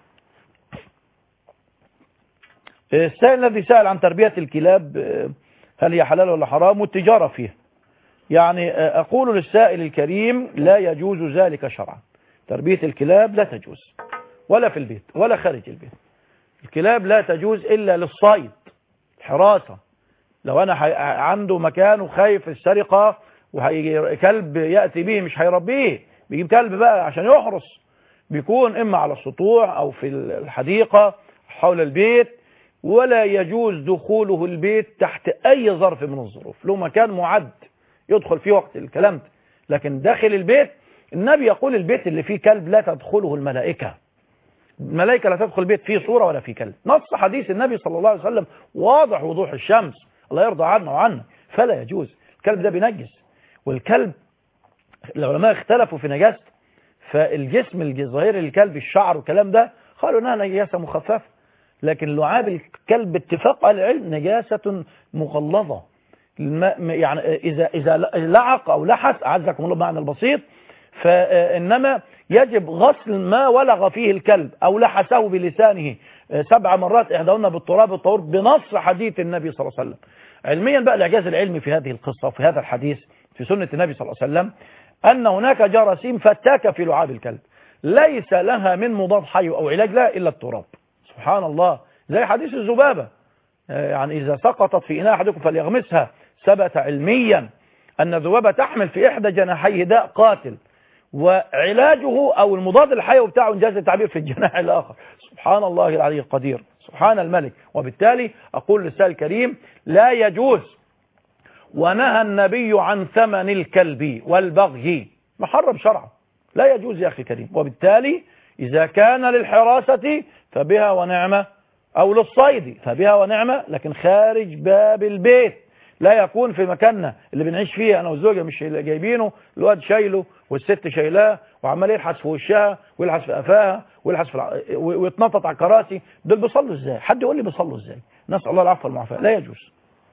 السائل الذي سأل عن تربية الكلاب هل هي حلال ولا حرام والتجارة فيها، يعني أقول للسائل الكريم لا يجوز ذلك شرعا. تربية الكلاب لا تجوز، ولا في البيت ولا خارج البيت. الكلاب لا تجوز إلا للصيد، حراسة. لو أنا عنده مكان وخايف السرقة وكلب يأتي به مش هيربيه، بيجيب كلب بقى عشان يحرس، بيكون إما على السطوح أو في الحديقة حول البيت. ولا يجوز دخوله البيت تحت أي ظرف من الظروف، له مكان معد يدخل فيه وقت الكلام ده. لكن داخل البيت النبي يقول البيت اللي فيه كلب لا تدخله الملائكة. الملائكة لا تدخل البيت فيه صورة ولا فيه كلب. نص حديث النبي صلى الله عليه وسلم واضح وضوح الشمس، الله يرضى عنه وعنه. فلا يجوز. الكلب ده بينجس، والكلب العلماء اختلفوا في نجاسته. فالجسم الظاهري للكلب الشعر والكلام ده قالوا انها نجاسة مخففة، لكن لعاب الكلب باتفاق العلم نجاسة مغلظة. يعني إذا لعق أو لحس أعزكم الله بمعنى البسيط، فإنما يجب غسل ما ولغ فيه الكلب أو لحسه بلسانه 7 مرات إحداهن بالتراب الطهور بنص حديث النبي صلى الله عليه وسلم. علميا بقى الإعجاز العلمي في هذه القصة وفي هذا الحديث في سنة النبي صلى الله عليه وسلم أن هناك جراثيم فتاكة في لعاب الكلب ليس لها من مضاد حيوي أو علاج لها إلا التراب. سبحان الله، زي حديث الذبابة، يعني إذا سقطت في إناء أحدكم فليغمسها. ثبت علميا أن الذبابة تحمل في إحدى جناحيه داء قاتل، وعلاجه أو المضاد الحيوي بتاعه إنجاز التعبير في الجناح الآخر. سبحان الله العلي القدير، سبحان الملك. وبالتالي أقول للسائل الكريم لا يجوز. ونهى النبي عن ثمن الكلب والبغي، محرم شرعا، لا يجوز يا أخي كريم. وبالتالي إذا كان للحراسة فبها ونعمة، أو للصيد فبها ونعمة، لكن خارج باب البيت. لا يكون في مكاننا اللي بنعيش فيه أنا والزوجة، مش جايبينه الواد شايله والست شايلاه وعمال يلحس في وشها ويلحس في قفاها ويتنطط على الكراسي. دول بيصلوا ازاي؟ حد يقول لي بيصلوا ازاي؟ نسأل الله العفو والمعافاة. لا يجوز.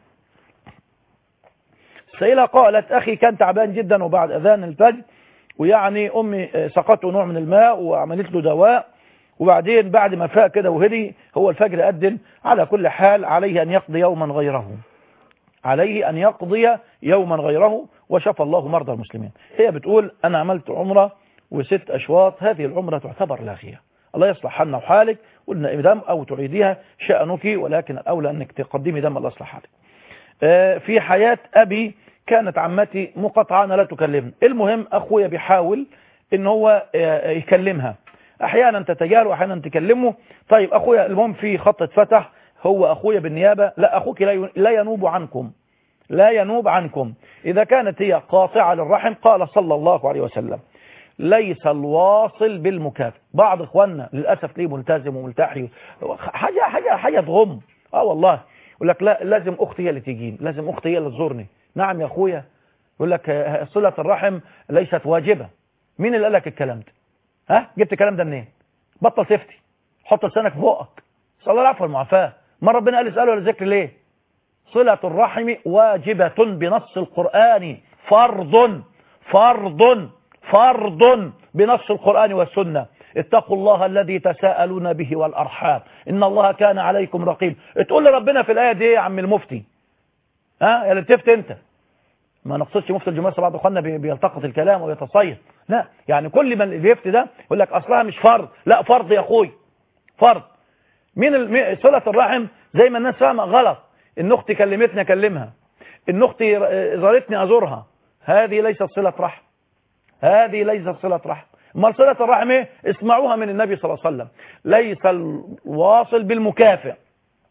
السائلة قالت أخي كان تعبان جدا وبعد أذان الفجر، ويعني أمي سقطته نوع من الماء وعملت له دواء، وبعدين بعد ما فاق كده وهدي هو الفجر أذن. على كل حال عليه أن يقضي يوما غيره، عليه أن يقضي يوما غيره، وشفى الله مرضى المسلمين. هي بتقول أنا عملت عمرة و6 أشواط، هذه العمرة تعتبر لاغية. الله يصلح حالنا وحالك. قلنا دم أو تعيديها شأنك، ولكن الأولى أنك تقدمي دم. الله يصلح حالك. في حياة أبي كانت عمتي مقاطعة لا تكلمني. المهم أخويا بيحاول إن هو يكلمها، أحيانا تتجاهل وأحيانا تكلمه. طيب أخويا المهم في خط اتفتح، هو أخويا بالنيابة. لا، أخوك لا ينوب عنكم، لا ينوب عنكم. إذا كانت هي قاطعة للرحم قال صلى الله عليه وسلم ليس الواصل بالمكافئ. بعض إخواننا للأسف ليه ملتزم وملتحي، حاجة تغم. والله يقول لك لا، لازم أختي هي اللي تجيني، لازم أختي هي اللي تزورني. نعم يا أخويا، يقول لك صلة الرحم ليست واجبة. مين اللي قال لك الكلام ده؟ جبت الكلام ده منين؟ بطل تفتي، حط لسانك في بقك. صلى الله العفو والمعافاة. ما ربنا قال اسأله ولا ذكر ليه؟ صلة الرحم واجبة بنص القرآن، فرض فرض فرض بنص القرآن والسنة. اتقوا الله الذي تساءلون به والأرحام إن الله كان عليكم رقيب. تقول لي ربنا في الآية دي يا عم المفتي؟ يا اللي بتفتي انت. ما نقصدش مفتي الجماعة، بعض اخواننا بيلتقط الكلام ويتصيد. لا، يعني كل من بيفتي ده يقول لك اصلها مش فرض. لا، فرض يا اخوي، فرض. مين صلة الرحم؟ زي ما الناس فاهمه غلط، ان اختي كلمتني اكلمها، ان اختي زارتني ازورها. هذه ليست صلة رحم، هذه ليست صلة رحم. امال صلة الرحم ايه؟ اسمعوها من النبي صلى الله عليه وسلم. ليس الواصل بالمكافئ،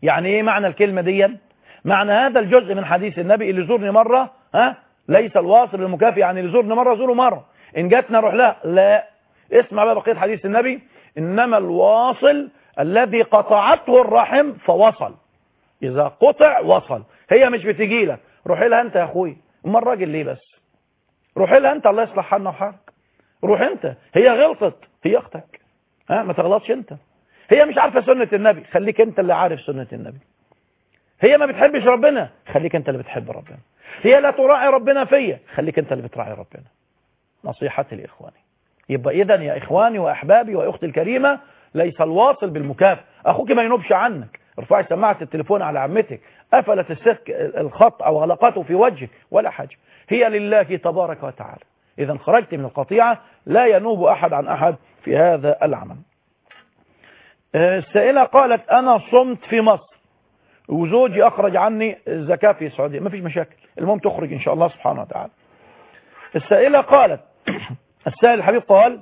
يعني ايه معنى الكلمة دي؟ معنى هذا الجزء من حديث النبي اللي زورني مرة ليس الواصل المكافئ، يعني اللي زورني مرة زوره مرة، إن جاتنا روح لها. لا، اسمع بقى بقية حديث النبي: إنما الواصل الذي قطعته الرحم فوصل. إذا قطع وصل. هي مش بتجي لك، روح لها أنت يا أخوي. أما الراجل ليه بس؟ روح لها أنت، الله يصلح حالنا وحالك. روح أنت، هي غلطت، هي أختك، ما تغلطش أنت. هي مش عارفة سنة النبي، خليك أنت اللي عارف سنة النبي. هي ما بتحبش ربنا، خليك أنت اللي بتحب ربنا. هي لا تراعي ربنا فيا، خليك أنت اللي بتراعي ربنا. نصيحتي لإخواني. يبقى إذن يا إخواني وأحبابي وأختي الكريمة، ليس الواصل بالمكافئ. أخوك ما ينوبش عنك، ارفعي سماعة التليفون على عمتك، قفلت الخط أو غلقته في وجهك ولا حاجة، هي لله تبارك وتعالى. إذا خرجت من القطيعة، لا ينوب أحد عن أحد في هذا العمل. السائلة قالت: أنا صمت في مصر وزوجي أخرج عني الزكاة في السعودية. ما فيش مشاكل، المهم تخرج إن شاء الله سبحانه وتعالى. السائلة قالت: السائل الحبيب قال: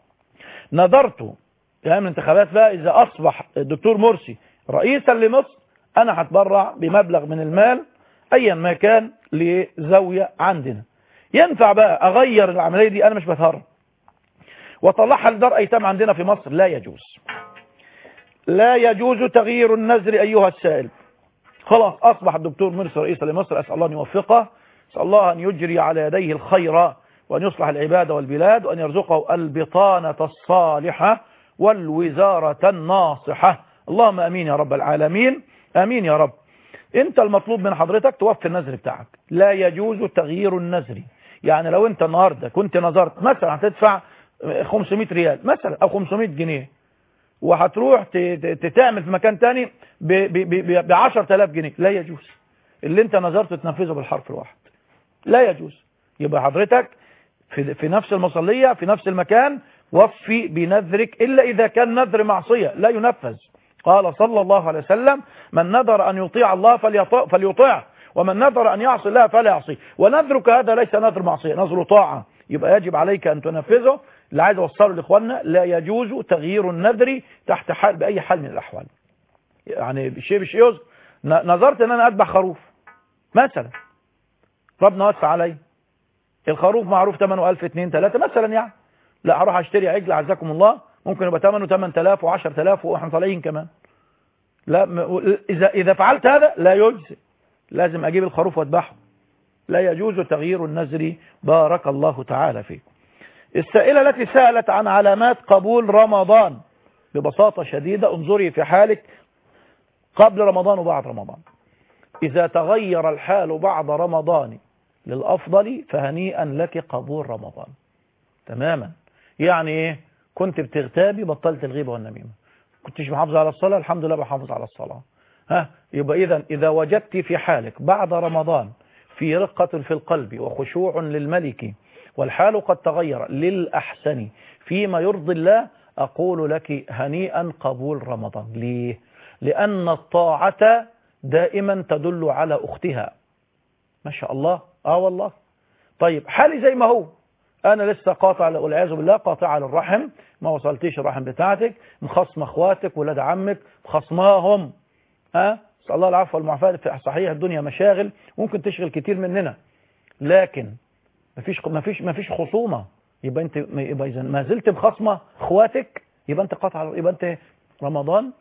نظرت أيام الانتخابات بقى، إذا أصبح الدكتور مرسي رئيسا لمصر أنا هتبرع بمبلغ من المال أيا ما كان لزاوية عندنا. ينفع بقى أغير العملية دي؟ أنا مش بتهرب وطلعها لدار أيتام عندنا في مصر؟ لا يجوز، لا يجوز تغيير النذر أيها السائل. خلاص أصبح الدكتور مرسي رئيسا لمصر، أسأل الله أن يوفقه، أسأل الله أن يجري على يديه الخير وأن يصلح العباد والبلاد وأن يرزقه البطانة الصالحة والوزارة الناصحة. اللهم أمين يا رب العالمين، أمين يا رب. أنت المطلوب من حضرتك توفي النذر بتاعك. لا يجوز تغيير النذر. يعني لو أنت النهاردة كنت نظرت مثلا هتدفع 500 ريال مثلا أو 500 جنيه وهتروح تعمل في مكان تاني ب 10,000 جنيه، لا يجوز. اللي انت نظرته تنفذه بالحرف الواحد، لا يجوز. يبقى حضرتك في نفس المصلية في نفس المكان وفي بنذرك، إلا إذا كان نذر معصية لا ينفذ. قال صلى الله عليه وسلم: من نذر أن يطيع الله فليطيع، ومن نذر أن يعصي الله فلا يعصي. ونذرك هذا ليس نذر معصية، نذر طاعة، يبقى يجب عليك أن تنفذه. اللي عايز أوصله لإخواننا: لا يجوز تغيير النذر تحت حال بأي حال من الأحوال. يعني شيء بشيء. نظرت أن أنا أذبح خروف مثلا، ربنا وسع علي، الخروف معروف ثمنه 1000 2 3 مثلا، يعني لا هروح اشتري عجل عزكم الله ممكن يبقى ثمنه 8000 و10000 واحنا طالعين كمان. لا، إذا فعلت هذا لا يجزي، لازم أجيب الخروف واذبحه. لا يجوز تغيير النذر. بارك الله تعالى فيك. السائلة التي سألت عن علامات قبول رمضان، ببساطة شديدة انظري في حالك قبل رمضان وبعد رمضان. إذا تغير الحال بعد رمضان للأفضل فهنيئا لك قبول رمضان تماما. يعني إيه؟ كنت بتغتابي بطلت الغيبة والنميمة، كنتش محافظ على الصلاة الحمد لله بحافظ على الصلاة. يبقى إذا وجدت في حالك بعد رمضان في رقة في القلب وخشوع للملك والحال قد تغير للأحسن فيما يرضي الله، أقول لك هنيئا قبول رمضان. ليه؟ لأن الطاعة دائما تدل على أختها. ما شاء الله. والله. طيب حالي زي ما هو، أنا لسه قاطع والعياذ بالله، قاطع للرحم، ما وصلتيش الرحم بتاعتك، مخصم اخواتك ولاد عمك مخصماهم. صلى الله العفو والمعافاة. صحيح الدنيا مشاغل ممكن تشغل كتير مننا، لكن مفيش خصومة. يبقى إذا ما زلت مخصمة اخواتك يبقى انت قاطع، يبقى انت رمضان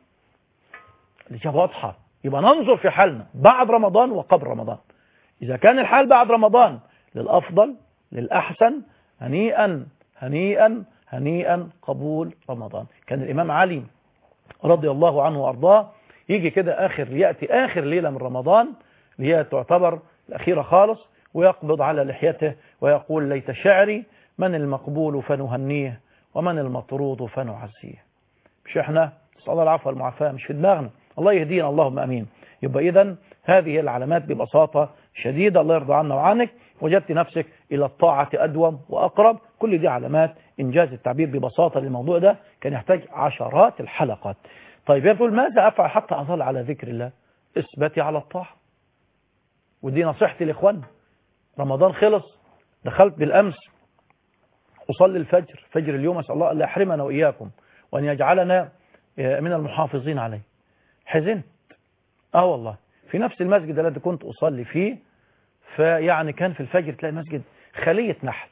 الإجابة واضحة. يبقى ننظر في حالنا بعد رمضان وقبل رمضان. إذا كان الحال بعد رمضان للأفضل للأحسن، هنيئا هنيئا هنيئا قبول رمضان. كان الإمام علي رضي الله عنه وأرضاه يجي كده يأتي آخر ليلة من رمضان اللي هي تعتبر الأخيرة خالص، ويقبض على لحيته ويقول: ليت شعري من المقبول فنهنيه ومن المطرود فنعزيه. مش احنا نسأل الله العفو والمعافاة، مش في دماغنا. الله يهدينا اللهم أمين. يبقى إذن هذه العلامات ببساطة شديدة. الله يرضى عنا وعنك. وجدت نفسك إلى الطاعة أدوم وأقرب. كل دي علامات إنجاز التعبير ببساطة للموضوع ده كان يحتاج عشرات الحلقات. طيب يقول: ماذا أفعل حتى أظل على ذكر الله؟ اثبتي على الطاعة. ودي نصيحتي لإخواننا. رمضان خلص، دخلت بالأمس أصلي الفجر، فجر اليوم، أسأل الله أن لا يحرمنا وإياكم وأن يجعلنا من المحافظين عليه. حزنت والله في نفس المسجد الذي كنت أصلي فيه، فيعني كان في الفجر تلاقي مسجد خلية نحل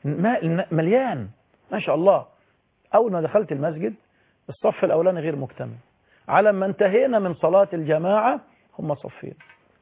مليان ما شاء الله. أول ما دخلت المسجد الصف الأولاني غير مكتمل، على ما انتهينا من صلاة الجماعة هم صفين.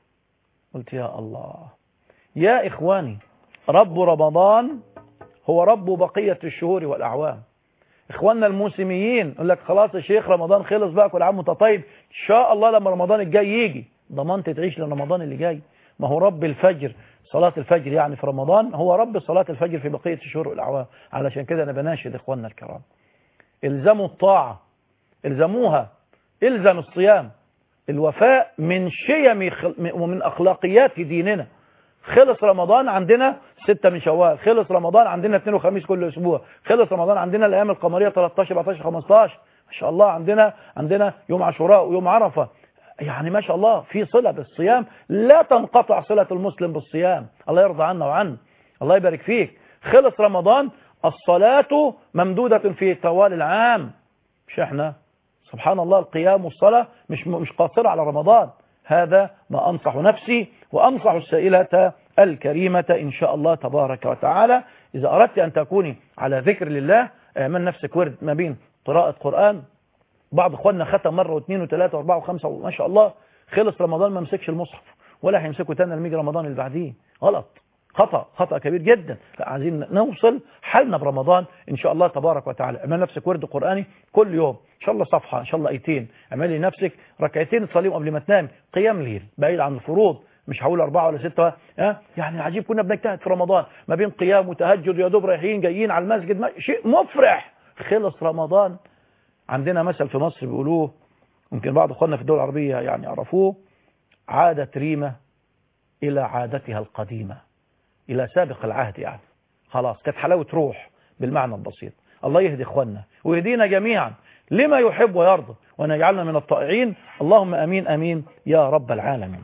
قلت يا الله يا إخواني، رب رمضان هو رب بقية الشهور والأعوام. إخواننا الموسميين يقول لك خلاص يا شيخ رمضان خلص بقى كل عام وانت طيب، إن شاء الله لما رمضان الجاي يجي ضمنت تعيش لرمضان اللي جاي. ما هو رب الفجر صلاة الفجر يعني في رمضان هو رب صلاة الفجر في بقية الشهور والأعوام. علشان كده أنا بناشد إخواننا الكرام، الزموا الطاعة، الزموها، الزم الصيام. الوفاء من شيم ومن أخلاقيات ديننا. خلص رمضان عندنا 6 من شوال، خلص رمضان عندنا 2 وخميس كل أسبوع، خلص رمضان عندنا الأيام القمرية 13 14 15 ما شاء الله، عندنا يوم عاشوراء ويوم عرفة. يعني ما شاء الله في صلة بالصيام، لا تنقطع صلة المسلم بالصيام. الله يرضى عنا وعنه، الله يبارك فيك. خلص رمضان الصلاة ممدودة في طوال العام. مش احنا سبحان الله القيام والصلاة مش قاصرة على رمضان. هذا ما أنصح نفسي وأنصح السائلة الكريمة إن شاء الله تبارك وتعالى. إذا أردت أن تكوني على ذكر لله اعمل نفسك ورد ما بين قراءة قرآن. بعض اخواننا ختم مرة واثنين وثلاثة واربعة وخمسة ما شاء الله، خلص رمضان ما مسكش المصحف ولا هيمسكه تاني لما يجي رمضان اللي بعديه. غلط، خطأ كبير جدا. لا، عايزين نوصل حالنا برمضان إن شاء الله تبارك وتعالى. اعمل نفسك ورد قرآني كل يوم إن شاء الله صفحة، إن شاء الله آيتين. اعملي نفسك ركعتين تصليهم قبل ما تنام، قيام ليل بعيد عن الفروض، مش هقول 4 ولا 6. يعني عجيب كنا بنجتهد في رمضان ما بين قيام وتهجد، يا دوب رايحين جايين على المسجد، شيء مفرح. خلص رمضان عندنا مثل في مصر بيقولوه، ممكن بعض اخواننا في الدول العربية يعني يعرفوه، عادت ريمة إلى عادتها القديمة، إلى سابق العهد. يعني خلاص كانت حلاوة روح بالمعنى البسيط. الله يهدي اخواننا ويهدينا جميعا لما يحب ويرضى، وأن يجعلنا من الطائعين. اللهم أمين أمين يا رب العالمين.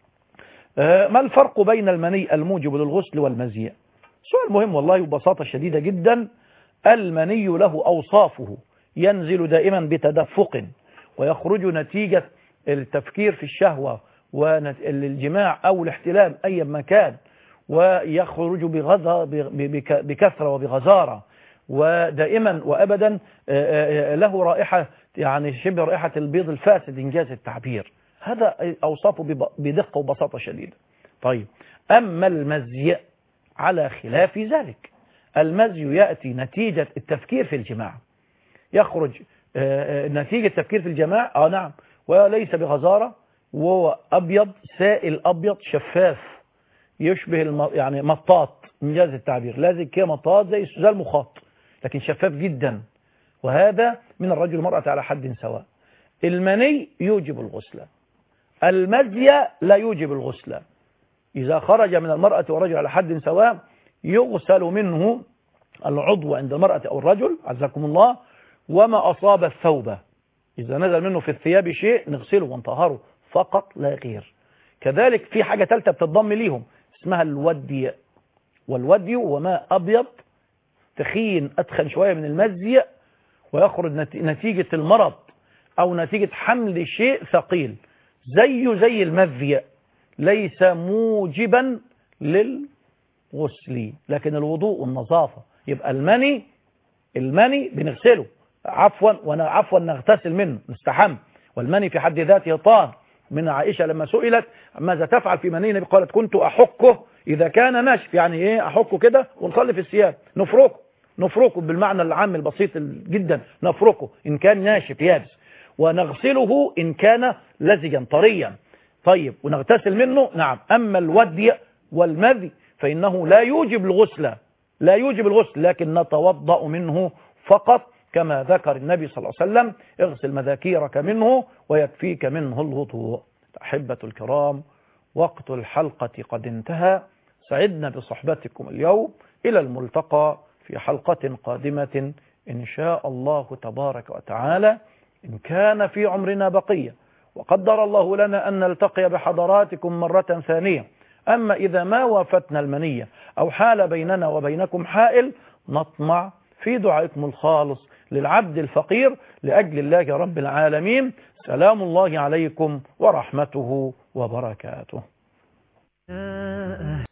ما الفرق بين المني الموجب للغسل والمزي؟ سؤال مهم والله وببساطة شديدة جدا. المني له أوصافه، ينزل دائما بتدفق ويخرج نتيجة التفكير في الشهوة والجماع أو الاحتلام أي مكان، ويخرج بكثرة وبغزارة، ودائما وأبدا له رائحة يعني شبه رائحة البيض الفاسد إنجاز التعبير. هذا أوصافه بدقة وبساطة شديدة. طيب أما المزي على خلاف ذلك، المزي يأتي نتيجة التفكير في الجماع، يخرج نتيجة التفكير في الجماع نعم، وليس بغزارة، وهو أبيض سائل أبيض شفاف يشبه يعني مطاط إنجاز التعبير، لازم كده مطاط زي المخاط لكن شفاف جدا. وهذا من الرجل والمرأة على حد سواء. المني يوجب الغسل، المزي لا يوجب الغسل. إذا خرج من المرأة والرجل على حد سواء يغسل منه العضو عند المرأة أو الرجل عزكم الله، وما أصاب الثوب إذا نزل منه في الثياب شيء نغسله ونطهره فقط لا غير. كذلك في حاجة ثالثة بتضم ليهم اسمها الودي، والودي وما أبيض تخين أدخن شوية من المزي، ويخرج نتيجة المرض أو نتيجة حمل شيء ثقيل زي المذي، ليس موجبا للغسل لكن الوضوء والنظافة. يبقى المني بنغسله عفوا نغتسل منه نستحم، والمني في حد ذاته طاهر. من عائشة لما سئلت ماذا تفعل في مني النبي قالت كنت أحكه إذا كان ناشف. يعني إيه أحكه كده ونصلي في الثياب، نفركه بالمعنى العام البسيط جدا، نفركه إن كان ناشف يابس، ونغسله إن كان لزجا طريا. طيب ونغتسل منه نعم. أما الودي والمذي فإنه لا يوجب الغسل لكن نتوضأ منه فقط كما ذكر النبي صلى الله عليه وسلم اغسل مذاكيرك منه ويكفيك منه الوضوء. أحبة الكرام، وقت الحلقة قد انتهى. سعدنا بصحبتكم اليوم، إلى الملتقى في حلقة قادمة إن شاء الله تبارك وتعالى إن كان في عمرنا بقية، وقدر الله لنا أن نلتقي بحضراتكم مرة ثانية. أما إذا ما وافتنا المنية أو حال بيننا وبينكم حائل، نطمع في دعائكم الخالص للعبد الفقير لأجل الله رب العالمين. سلام الله عليكم ورحمته وبركاته.